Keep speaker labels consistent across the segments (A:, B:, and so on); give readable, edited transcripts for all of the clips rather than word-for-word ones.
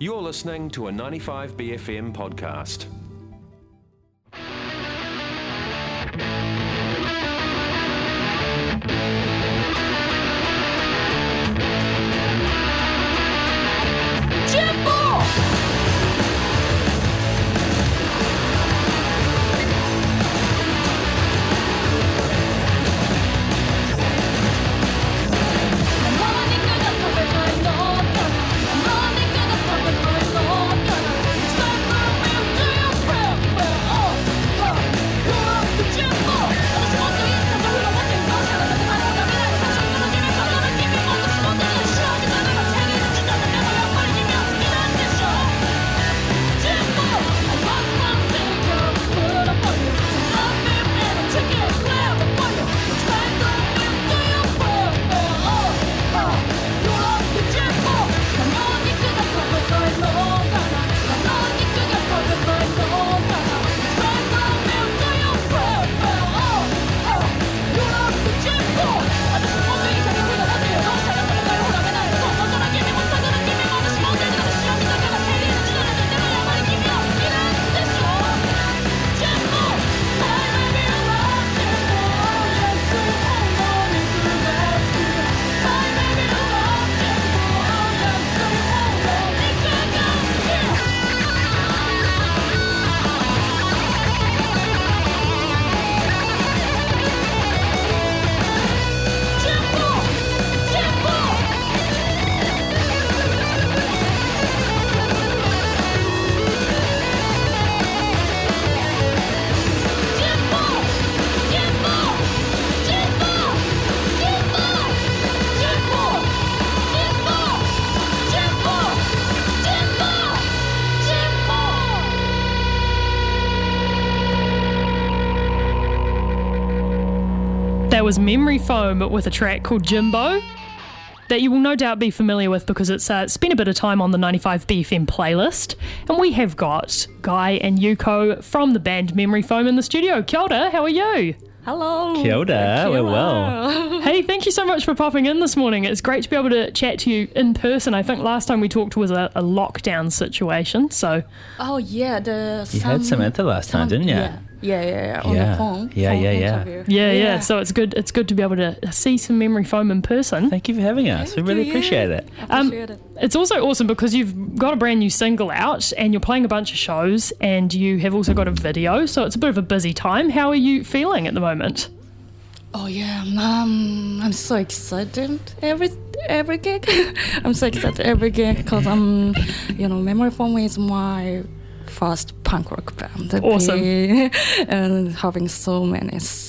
A: You're listening to a 95BFM podcast.
B: That was Memory Foam with a track called Jimbo that you will no doubt be familiar with because it's spent a bit of time on the 95BFM playlist. And we have got Guy and Yuko from the band Memory Foam in the studio. Kia ora, how are you?
C: Hello.
D: Kia ora, we're well.
B: Hey, thank you so much for popping in this morning. It's great to be able to chat to you in person. I think last time we talked was a lockdown situation, so...
C: Oh, yeah.
D: You had Samantha last time, didn't you?
C: Yeah. On the phone.
D: Yeah.
C: Interview.
B: Yeah. So it's good to be able to see some Memory Foam in person.
D: Thank you for having us. We really appreciate it.
B: It's also awesome because you've got a brand new single out and you're playing a bunch of shows and you have also got a video, so it's a bit of a busy time. How are you feeling at the moment?
C: Oh, yeah. I'm so excited every gig. I'm so excited every gig because Memory Foam is my first punk rock band.
B: Awesome.
C: And having so many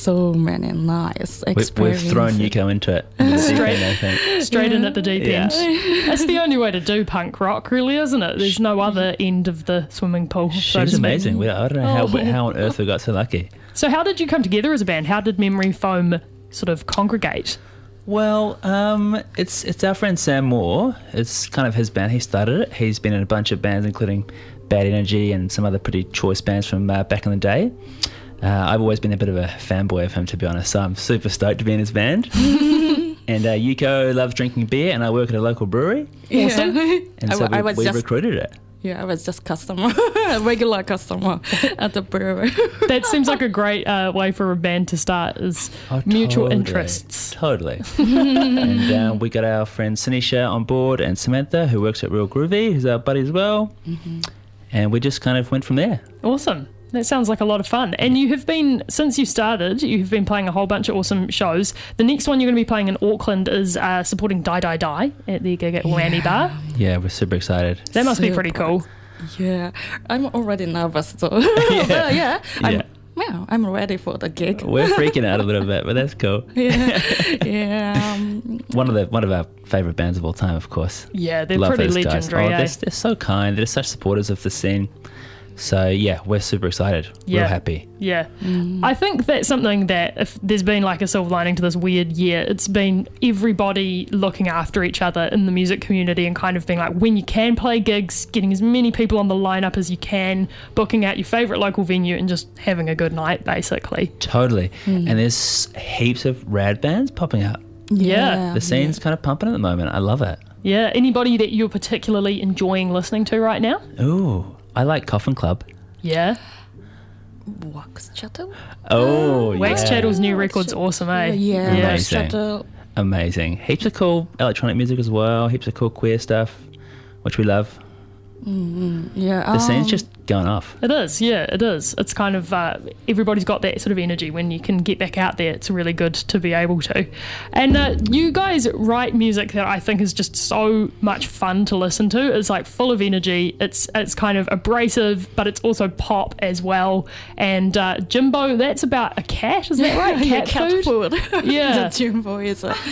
C: nice experiences.
D: We've thrown Yuko into it.
B: Straight in at the deep end. That's the only way to do punk rock, really, isn't it? There's no other end of the swimming pool.
D: She's amazing. I don't know how on earth we got so lucky.
B: So how did you come together as a band? How did Memory Foam sort of congregate?
D: Well, it's our friend Sam Moore. It's kind of his band. He started it. He's been in a bunch of bands, including Bad Energy and some other pretty choice bands from back in the day. I've always been a bit of a fanboy of him, to be honest, so I'm super stoked to be in his band. And Yuko loves drinking beer, and I work at a local brewery.
C: Awesome.
D: And so we recruited it.
C: Yeah, I was just a regular customer at the brewery.
B: That seems like a great way for a band to start, is mutual interests.
D: Totally. And we got our friend Sinisha on board and Samantha, who works at Real Groovy, who's our buddy as well. Mm-hmm. And we just kind of went from there.
B: Awesome. That sounds like a lot of fun. And you have been, since you started, you've been playing a whole bunch of awesome shows. The next one you're going to be playing in Auckland is supporting Die Die Die at the gig at Whammy Bar.
D: Yeah, we're super excited.
B: That must be pretty cool.
C: Yeah, I'm already nervous though. I'm ready for the gig.
D: We're freaking out a little bit, but that's cool.
C: Yeah.
D: One of our favourite bands of all time, of course.
B: Yeah, they're
D: Love
B: pretty
D: those
B: legendary.
D: Guys. They're so kind. They're such supporters of the scene. So, yeah, we're super excited. Real happy.
B: Yeah. I think that's something that if there's been like a silver lining to this weird year, it's been everybody looking after each other in the music community and kind of being like, when you can play gigs, getting as many people on the lineup as you can, booking out your favourite local venue and just having a good night, basically.
D: Totally. And there's heaps of rad bands popping up.
B: Yeah.
D: The scene's kind of pumping at the moment. I love it.
B: Yeah. Anybody that you're particularly enjoying listening to right now?
D: Ooh, I like Coffin Club.
B: Yeah.
C: Wax Chattel.
D: Oh,
B: Wax
D: yeah.
B: Chattel's new record's awesome, eh?
C: Yeah,
D: Amazing.
C: Wax Chattel.
D: Amazing. Heaps of cool electronic music as well. Heaps of cool queer stuff, which we love.
C: Yeah.
D: The scene's just going off.
B: It is, yeah, it is. It's kind of, everybody's got that sort of energy when you can get back out there. It's really good to be able to. And you guys write music that I think is just so much fun to listen to. It's like full of energy. It's kind of abrasive, but it's also pop as well. And Jimbo, that's about a cat, is that right?
C: Yeah, cat food.
B: Yeah.
C: The Jimbo is a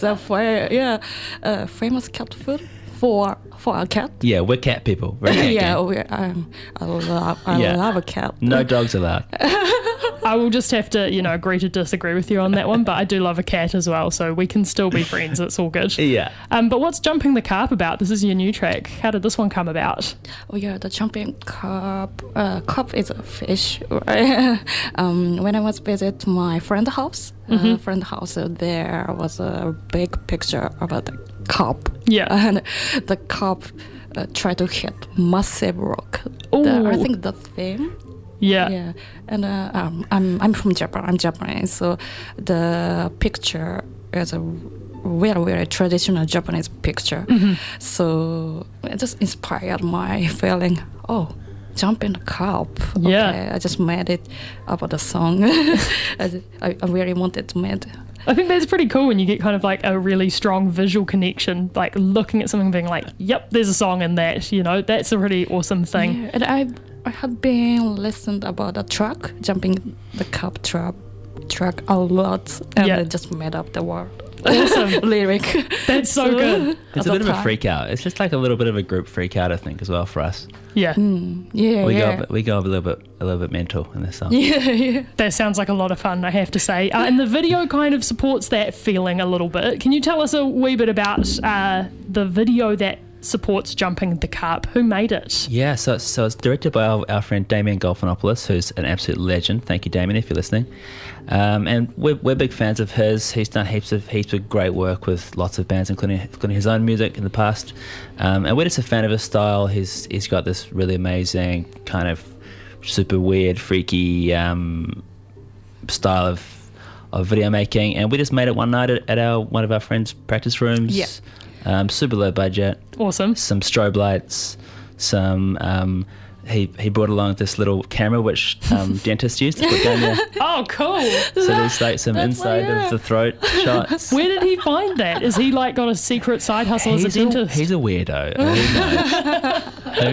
C: famous cat food for a cat.
D: Yeah, we're cat people. We're a cat
C: Yeah,
D: gang.
C: I love
D: Yeah.
C: a cat.
D: No dogs allowed.
B: I will just have to, agree to disagree with you on that one, but I do love a cat as well, so we can still be friends. It's all good.
D: Yeah.
B: But what's Jumping the Carp about? This is your new track. How did this one come about?
C: Oh yeah, the jumping carp. Carp is a fish, right? When I was visit my friend's house, there was a big picture about the carp.
B: Yeah.
C: And the carp tried to hit massive rock. I
B: Ooh.
C: think the theme.
B: Yeah.
C: Yeah, and I'm from Japan. I'm Japanese, so the picture is a very, very traditional Japanese picture. So it just inspired my feeling. Oh, jump in the carp.
B: Yeah.
C: Okay, I just made it about the song. I really wanted to make.
B: I think that's pretty cool when you get kind of like a really strong visual connection, like looking at something and being like, yep, there's a song in that, that's a pretty awesome thing.
C: Yeah, and I had been listened about the track, jumping the carp track a lot, and
B: Yeah.
C: I just made up the word.
B: Awesome.
C: Lyric.
B: That's so good.
D: It's a bit of a freak out. It's just like a little bit of a group freak out, I think, as well for us.
B: Yeah.
C: Yeah,
D: We go a little bit mental in this song.
C: yeah.
B: That sounds like a lot of fun, I have to say. And the video kind of supports that feeling a little bit. Can you tell us a wee bit about the video that supports Jumping the Carp? Who made it?
D: Yeah, so it's directed by our friend Damien Golfinopoulos, who's an absolute legend. Thank you, Damien, if you're listening. And we're big fans of his. He's done heaps of great work with lots of bands, including his own music in the past. And we're just a fan of his style. He's got this really amazing kind of super weird, freaky style of video making. And we just made it one night at one of our friends' practice rooms.
C: Yeah.
D: Super low budget.
B: Awesome.
D: Some strobe lights, some he brought along this little camera which dentists use to put down there.
B: Oh, cool.
D: So there's like some inside of the throat shots.
B: Where did he find that? Is he like got a secret side hustle as a dentist?
D: He's a weirdo. Who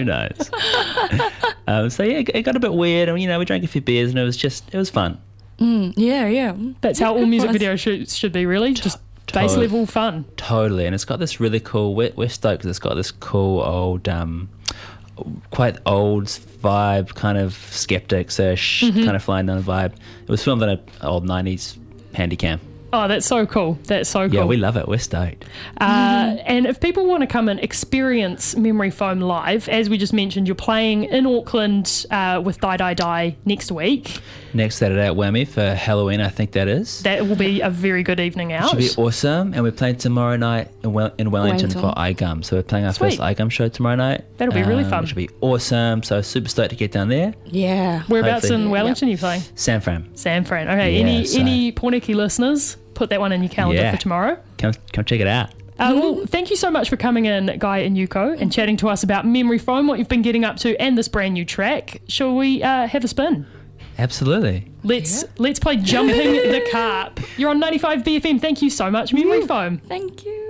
D: knows? So yeah, it got a bit weird, and we drank a few beers, and it was fun.
C: Yeah.
B: That's how all music video shoots should be, really. Just base level fun.
D: Totally, and it's got this really cool. We're stoked because it's got this cool old, quite old vibe, kind of skeptics-ish, kind of flying down the vibe. It was filmed on an old 90s Handycam.
B: Oh, that's so cool. That's so cool.
D: Yeah, we love it. We're stoked.
B: And if people want to come and experience Memory Foam live, as we just mentioned, you're playing in Auckland with Die Die Die next week.
D: Next Saturday at Whammy for Halloween, I think that is.
B: That will be a very good evening out.
D: Should be awesome. And we're playing tomorrow night in Wellington for iGum. So we're playing our
B: Sweet.
D: first iGum show tomorrow night.
B: That'll be really fun.
D: Which should be awesome. So super stoked to get down there.
C: Yeah.
B: Whereabouts
D: hopefully.
B: in Wellington are you playing?
D: San Fran.
B: San Fran. Okay,
D: Yeah,
B: any Pornicky listeners, put that one in your calendar
D: Yeah.
B: for tomorrow.
D: Come check it out.
B: Well, thank you so much for coming in, Guy and Yuko, and chatting to us about Memory Foam, what you've been getting up to, and this brand new track. Shall we have a spin?
D: Absolutely.
B: Let's play Jumping the Carp. You're on 95 BFM. Thank you so much, Memory Foam.
C: Thank you.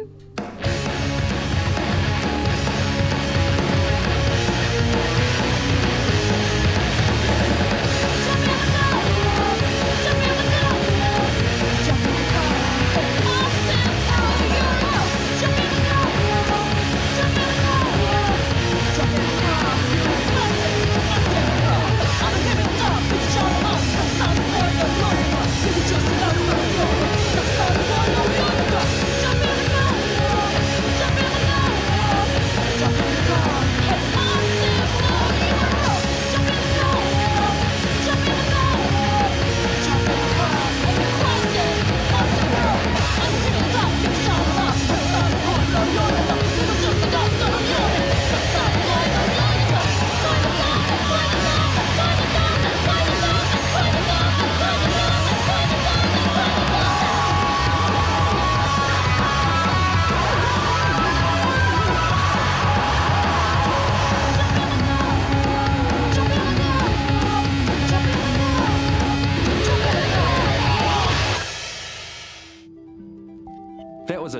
E: Jump in the car.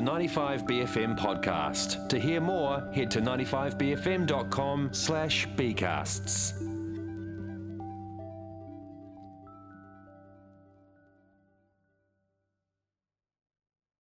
A: 95BFM podcast. To hear more, head to 95bfm.com/bcasts.